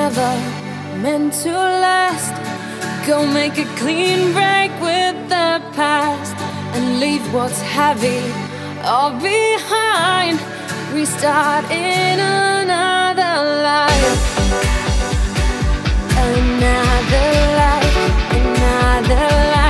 never meant to last. Go make a clean break with the past and leave what's heavy all behind. Restart in another life. Another life, another life.